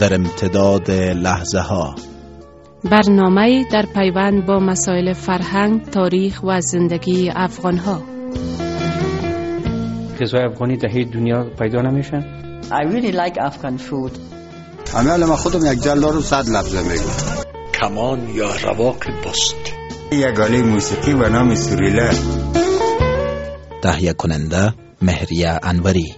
در امتداد لحظه ها. برنامه در پیوند با مسائل فرهنگ، تاریخ و زندگی افغان‌ها. غذای افغانی در هیچ دنیا پیدا نمیشن. I really like Afghan food. عمل من خودم یک جلال رو 100 لفظه میگم. کمان یا رواق بست. یک آله موسیقی به نام سوریله. تهیه کننده مهریه انوری.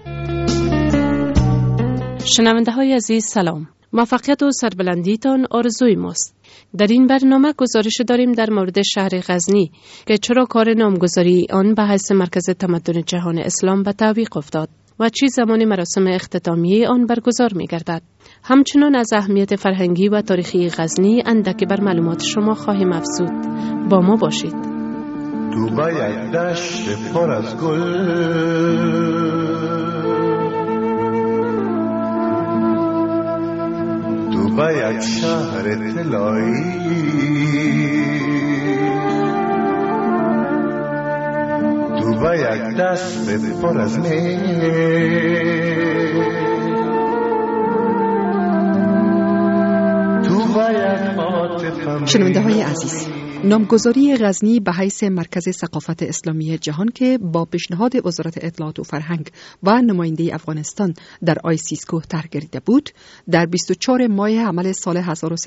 شنونده های عزیز سلام. موفقیت و سربلندیتان آرزوی ماست. در این برنامه گزارش داریم در مورد شهر غزنی که چرا کار نامگذاری آن به حیث مرکز تمدن جهان اسلام به تعویق افتاد و چه زمان مراسم اختتامیه آن برگزار می گردد. همچنان از اهمیت فرهنگی و تاریخی غزنی اندکی بر معلومات شما خواهیم افزود. با ما باشید. تو با یک دشت پر از گل، تو با یک شهر طلایی، تو با یک دست پر از می، تو با یک عاطفه. شنونده های عزیز، نامگذاری غزنی به حیث مرکز ثقافت اسلامی جهان که با پیشنهاد وزارت اطلاعات و فرهنگ و نماینده افغانستان در آیسیسکو طرح گردیده بود، در 24 ماه حمل سال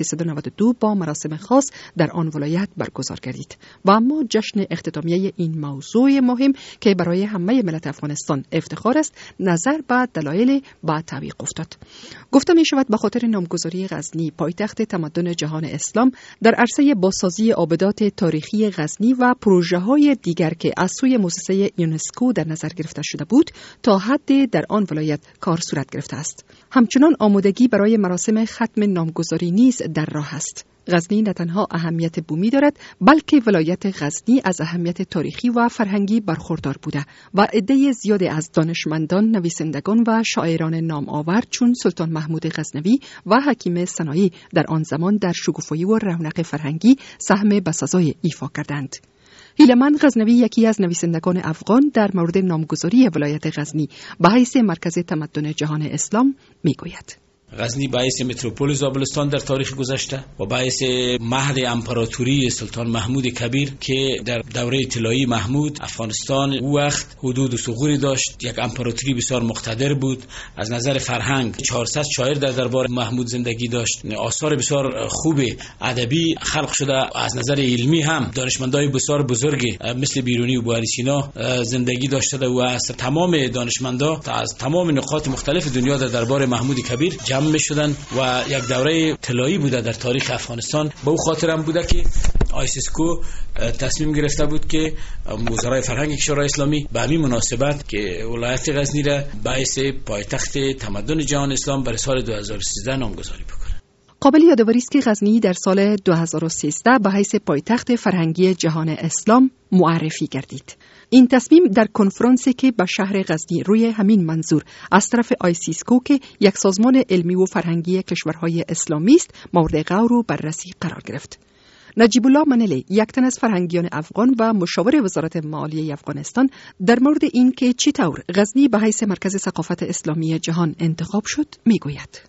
1392 با مراسم خاص در آن ولایت برگزار گردید و اما جشن اختتامیه این موضوع مهم که برای همه ملت افغانستان افتخار است، نظر به دلایل به تعویق افتاد. گفته می شود به خاطر نامگذاری غزنی پایتخت تمدن جهان اسلام در عرصه بازسازی آبادان تاریخی غزنی و پروژه های دیگر که از سوی مؤسسه یونسکو در نظر گرفته شده بود تا حد در آن ولایت کار صورت گرفته است. همچنان آمادگی برای مراسم ختم نامگذاری نیز در راه است. غزنی نه تنها اهمیت بومی دارد بلکه ولایت غزنی از اهمیت تاریخی و فرهنگی برخوردار بوده و عده زیادی از دانشمندان، نویسندگان و شاعران نام آور چون سلطان محمود غزنوی و حکیم سنایی در آن زمان در شکوفایی و رونق فرهنگی سهم بسزای ایفا کردند. هیلمن غزنوی یکی از نویسندگان افغان در مورد نامگذاری ولایت غزنی به حیث مرکز تمدن جهان اسلام میگوید: غزنی باعث متروپول زابلستان در تاریخ گذشته و باعث مهد امپراتوری سلطان محمود کبیر که در دوره طلایی محمود افغانستان او وقت حدود و ثغوری داشت، یک امپراتوری بسیار مقتدر بود. از نظر فرهنگ 400 شاعر در دربار محمود زندگی داشت، آثار بسیار خوب ادبی خلق شده. از نظر علمی هم دانشمندای بسیار بزرگ مثل بیرونی و بواری سینا زندگی داشته و از تمام دانشمندا از تمام نقاط مختلف دنیا در دربار محمود کبیر جمع می‌شدند و یک دوره طلایی بوده در تاریخ افغانستان. به او خاطر هم بوده که آیسیسکو تصمیم گرفته بود که وزرای فرهنگ کشورهای اسلامی به همین مناسبت که ولایت غزنی را باعث پایتخت تمدن جهان اسلام برای سال 2013 نامگذاری بکنه. قابل یادآوری است که غزنی در سال 2013 به حیث پایتخت فرهنگی جهان اسلام معرفی گردید. این تصمیم در کنفرانسی که به شهر غزنی روی همین منظور از طرف آیسیسکو که یک سازمان علمی و فرهنگی کشورهای اسلامی است مورد غور و بررسی قرار گرفت. نجیب الله منلی، یک تن از فرهنگیان افغان و مشاور وزارت مالیه افغانستان، در مورد این که چطور غزنی به حیث مرکز ثقافت اسلامی جهان انتخاب شد میگوید: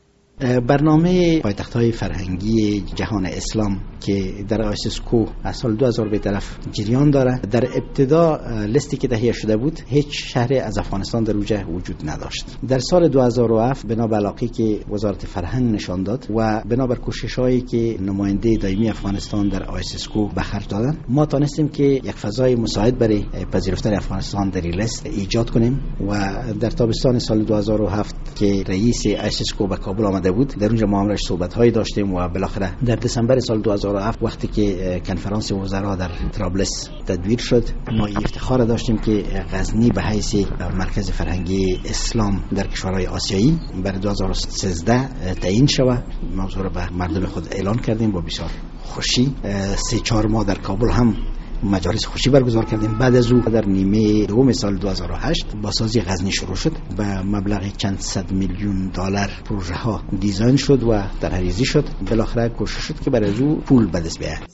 برنامه پایتخت‌های فرهنگی جهان اسلام که در آیسیسکو از سال 2000 به طرف جریان داره، در ابتدا لیستی که تهیه شده بود هیچ شهر از افغانستان در اوجه وجود نداشت. در سال 2007 بنا به علاقه که وزارت فرهنگ نشان داد و بنا بر کوشش‌هایی که نماینده دائمی افغانستان در آیسیسکو به خرج دادن، ما تونستیم که یک فضای مساعد برای پذیرفتن افغانستان در این لیست ایجاد کنیم و در تابستان سال 2007 که رئیس آیسیسکو به کابل آمده بود، در اونجا ما همراهش صحبت‌هایی داشتیم و بالاخره در دسامبر سال 2007 وقتی که کنفرانس وزرا در طرابلس تدبیر شد، ما افتخار داشتیم که غزنی به حیث مرکز فرهنگی اسلام در کشورهای آسیایی برای 2013 تعیین شود. موضوع را به مردم خود اعلان کردیم با بسیار خوشی. 3-4 ماه در کابل هم مجالس خوشی برگزار کردیم. بعد از او در نیمه دوم سال 2008 بازسازی غزنی شروع شد. به مبلغ چند صد میلیون دلار پروژه ها دیزاین شد و طرحریزی شد. بالاخره کوشش شد که برای او پول به دست بیاید.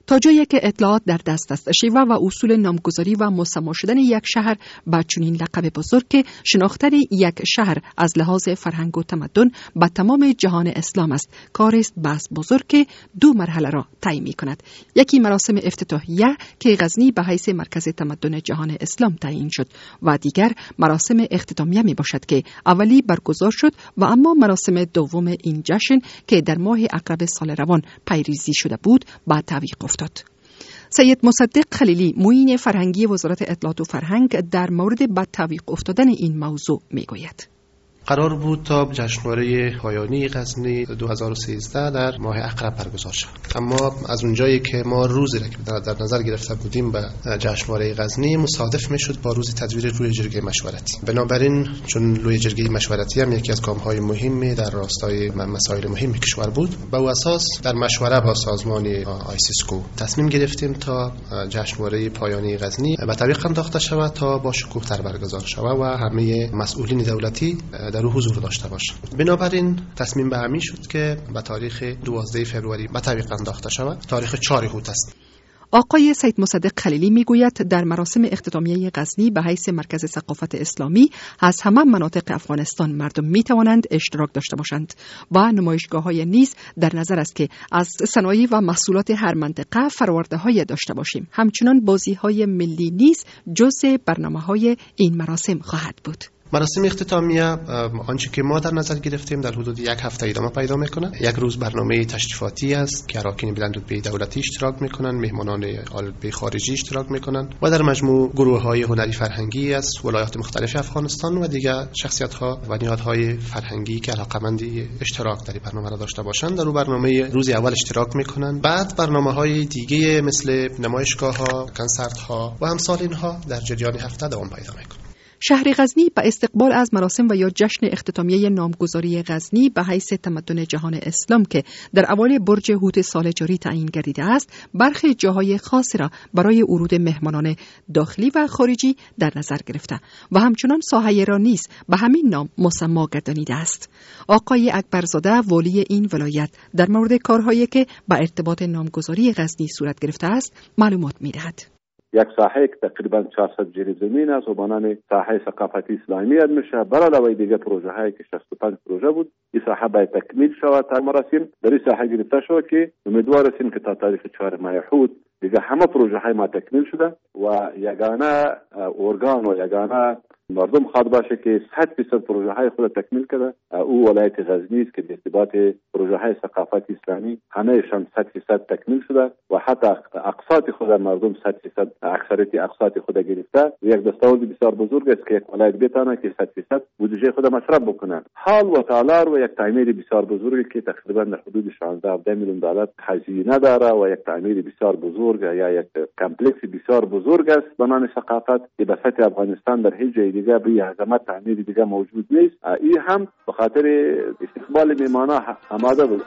تا جایی که اطلاعات در دست است، شیوه و اصول نامگذاری و مسما شدن یک شهر با چنین لقب بزرگ که شناختن یک شهر از لحاظ فرهنگ و تمدن به تمام جهان اسلام است، کاری است بس بزرگ که دو مرحله را طی می‌کند. یکی مراسم افتتاحیه که غزنی به حیث مرکز تمدن جهان اسلام تعیین شد و دیگر مراسم اختتامیه می باشد که اولی برگزار شد و اما مراسم دوم این جشن که در ماه اکرب سال روان پیریزی شده بود با تعویق افتاد. سید مصدق خلیلی، معین فرهنگی وزارت اطلاعات و فرهنگ، در مورد با تعویق افتادن این موضوع می گوید. قرار بود تا جشنواره پایانی غزنی 2013 در ماه اکرب برگزار شد، اما از اونجایی که ما روزی را که در نظر گرفته بودیم به جشنواره غزنی مصادف میشد با روز تدویر روی جرگه مشورتی. بنابراین چون روی جرگه مشورتی هم یکی از گام‌های مهمی در راستای مسائل مهم کشور بود، به اساس در مشوره با سازمان آیسیسکو تصمیم گرفتیم تا جشنواره پایانی غزنی به تعویق انداخته شود تا با شکوه‌تر برگزار شود و همه مسئولین دولتی در حضور داشته باشه. بنابراین تصمیم به همین شد که به تاریخ 12 فوریه به تعویق انداخته شود. تاریخ 4 هوت است. آقای سید مصدق خلیلی میگوید در مراسم اختتامیه غزنی به حیث مرکز ثقافت اسلامی از همه مناطق افغانستان مردم می توانند اشتراک داشته باشند و نمایشگاه‌های نیز در نظر است که از صنایع و محصولات هر منطقه فرآورده‌های داشته باشیم. همچنان بازی‌های ملی نیز جزء برنامه‌های این مراسم خواهد بود. مراسم اختتامیه آنچه که ما در نظر گرفتیم در حدود یک هفته ادامه پیدا میکنه. یک روز برنامه تشریفاتی است که اراکین بلندرتبه دولتی اشتراک میکنن، مهمانان آل‌البه خارجی اشتراک میکنن و در مجموع گروه‌های هنری فرهنگی از ولایات مختلف افغانستان و دیگر شخصیت‌ها و نهادهای فرهنگی که علاقه‌مندی اشتراک در این برنامه را داشته باشند در برنامه روز اول اشتراک میکنن. بعد برنامه‌های دیگه مثل نمایشگاه‌ها، کنسرت‌ها و امثال اینها در جریان هفته دوام پیدا میکنه. شهر غزنی به استقبال از مراسم و یا جشن اختتامیه نامگذاری غزنی به حیث تمدن جهان اسلام که در اوایل برج هوت سال جاری تعیین گردیده است، برخی جاهای خاصی را برای ورود مهمانان داخلی و خارجی در نظر گرفته و همچنان ساحه را نیز به همین نام مسما گردانیده است. آقای اکبرزاده، والی این ولایت، در مورد کارهایی که با ارتباط نامگذاری غزنی صورت گرفته است معلومات می‌دهد. یک ساحه که تقریبا 400 جری زمین است و به نام ساحه ثقافتی اسلامی یاد میشه. بر علاوه دیگه پروژه هایی که 65 پروژه بود، این ساحه باید تکمیل شود تا مراسم در این ساحه گرفته شد که امیدوار هستیم که تا تاریخ 4 ماه هوت دیگه همه پروژه های ما تکمیل شده و یگانه ارگان و یگانه مردم خواد باشه که 100% پروژه های خود تکمیل کرده. او ولایت غزنی است که به ارتباط پروژه های ثقافت اسلامی همهشان 100% تکمیل شده و حتی اقساط خود مردم 100% اکثریت اقساط خود گرفته. یک دستاورد بسیار بزرگ است که یک ولایت بتونه که 100% بودجه خود مصرف بکنه. حال و تالار و یک تعمیر بسیار بزرگی که تقریبا در حدود 16 میلیون دلار هزینه داره و یک تعمیر بسیار بزرگ یا یک کمپلکس بسیار بزرگ است به نام ثقافت که به سطح افغانستان در هیچ جای دیگه به عظمت تعمیر دیگه موجود نیست. این هم به خاطر استقبال مهمانان آماده بود.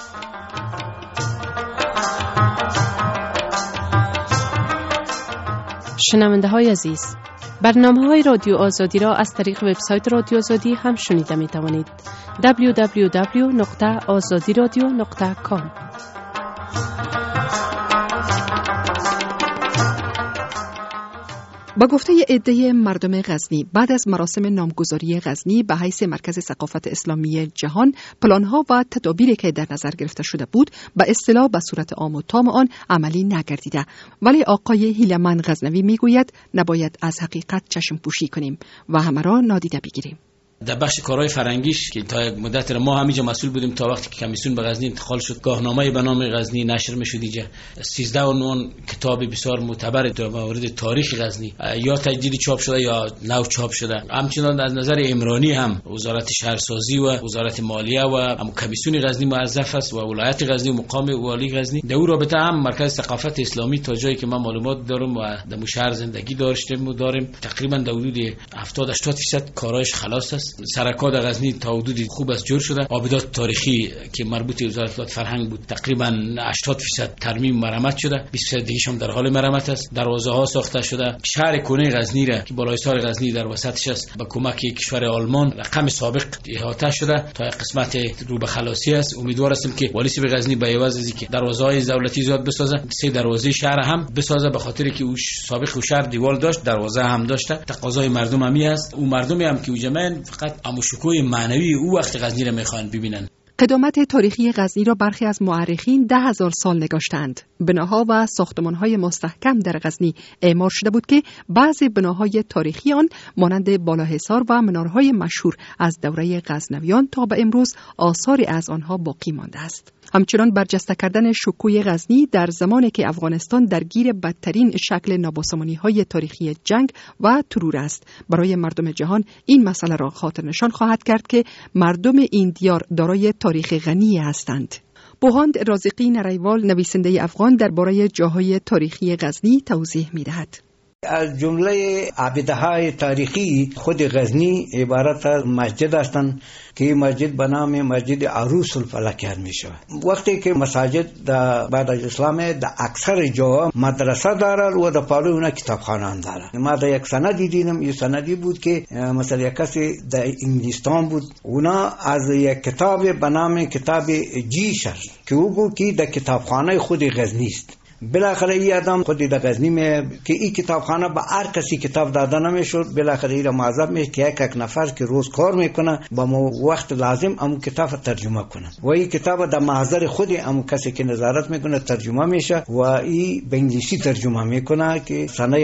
شنونده های عزیز، برنامه های رادیو آزادی را از طریق وبسایت رادیو آزادی هم شنیده می توانید. www.azadiradio.com. با گفته عده مردم غزنی، بعد از مراسم نامگذاری غزنی به حیث مرکز ثقافت اسلامی جهان، پلانها و تدابیری که در نظر گرفته شده بود به اصطلاح به صورت عام و تام آن عملی نگردیده. ولی آقای هیلمن غزنوی میگوید نباید از حقیقت چشم پوشی کنیم و همه را نادیده بگیریم. در بخش کارهای فرهنگیش که تا یک مدت ما همینجا مسئول بودیم تا وقتی که کمیسیون به غزنی انتقال شد، گاهنامه به نام غزنی نشر میشد. اینجا 13 عنوان کتاب بسیار معتبر در مورد تاریخ غزنی یا تجدید چاپ شده یا نو چاپ شده. همچنان از نظر عمرانی هم وزارت شهرسازی و وزارت مالیه و هم کمیسیون غزنی موظف است و ولایت غزنی و مقام والی غزنی. در اون رابطه هم مرکز ثقافت اسلامی تا جایی که من معلومات دارم و در شهر زندگی داریم تقریبا در حدود 70-80% کارایش خلاص است. سرکاد غزنی تا حدودی خوب است جور شده. آبادات تاریخی که مربوط به وزارت اطلاعات فرهنگ بود تقریبا 80% ترمیم مرمت شده، 20% دیگه هم در حال مرمت است. دروازه ها ساخته شده. شهر کنه غزنی را که بالایسار غزنی در وسطش است با کمک کشور آلمان رقم سابق احاطه شده تا قسمت رو به خلاصی است. امیدوار هستیم که والی به غزنی به عوض از اینکه دروازه‌های دولتی زیاد بسازه، 3 دروازه شهر هم بسازه، به خاطر که او سابق شهر دیوال داشت، دروازه هم داشته. تقاضای مردم هم است. او مردمی هم که او جمعن فقط اموشکوی معنوی او وقت غزنی را میخوان ببینن. قدامت تاریخی غزنی را برخی از مورخین 10,000 سال نگاشتند. بناها و ساختمان‌های مستحکم در غزنی اعمار شده بود که بعضی بناهای تاریخی آن مانند بالاحصار و منارهای مشهور از دوره غزنویان تا به امروز آثاری از آنها باقی مانده است. همچنان برجسته کردن شکوه غزنی در زمانی که افغانستان درگیر بدترین شکل نابسامانی‌های تاریخی جنگ و ترور است، برای مردم جهان این مسئله را خاطر نشان خواهد کرد که مردم این دیار دارای تاریخ غنی هستند. بوهاند رازقی نریوال نویسنده افغان درباره جاهای تاریخی غزنی توضیح می‌دهد. از جمله عابده‌های تاریخی خود غزنی عبارت از مسجد هستند که مسجد به نام مسجد عروس الفلک یاد میشه. وقتی که مساجد بعد از اسلام در اکثر جاها مدرسه دارن و در پالو اونا کتابخانه دارن. ما در یک سندی دیدم، یه سندی بود که مثلا یک کسی در انگلستان بود، اونا از یک کتاب به نام کتاب جیشر که او گفت که در کتابخانه خود غزنی است. بالاخره این آدم خودی در غزنی می که این کتابخانه به هر کسی کتاب داده نمیشد، بالاخره این را معذب می که یک نفر که روز کار میکنه با وقت لازم امو کتاب ترجمه کنه و این کتاب در محضر خودی امو کسی که نظارت میکنه ترجمه میشه و این به انگلیسی ترجمه میکنه که سنه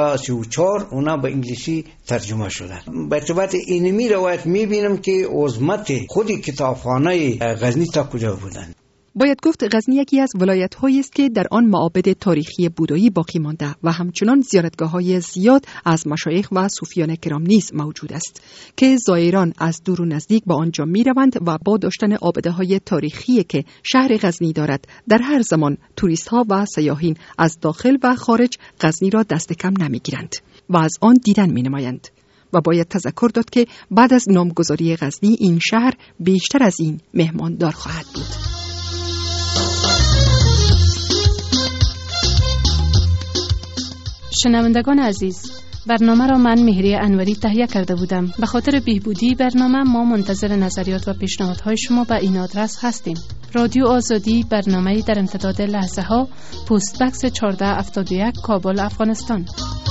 1834 اونا به انگلیسی ترجمه شده. به ارتباط اینمی روایت میبینم که عظمت خودی کتابخانه غزنی تا کجا بودن. باید گفت غزنی یکی از ولایت‌هایی است که در آن معابد تاریخی بودایی باقی مانده و همچنان زیارتگاه‌های زیاد از مشایخ و صوفیان کرام نیز موجود است که زائران از دور و نزدیک به آنجا می‌روند و با داشتن عابده‌های تاریخی که شهر غزنی دارد در هر زمان توریست‌ها و سیاحین از داخل و خارج غزنی را دست کم نمی‌گیرند و از آن دیدن می‌نمایند. و باید تذکر داد که بعد از نامگذاری غزنی این شهر بیشتر از این مهماندار خواهد بود. شنوندگان عزیز، برنامه را من مهریه انوری تهیه کرده بودم. به خاطر بهبودی برنامه ما منتظر نظریات و پیشنهادهای شما به این آدرس هستیم. رادیو آزادی، برنامه در امتداد لحظه ها، پست بکس 1471 کابل، افغانستان.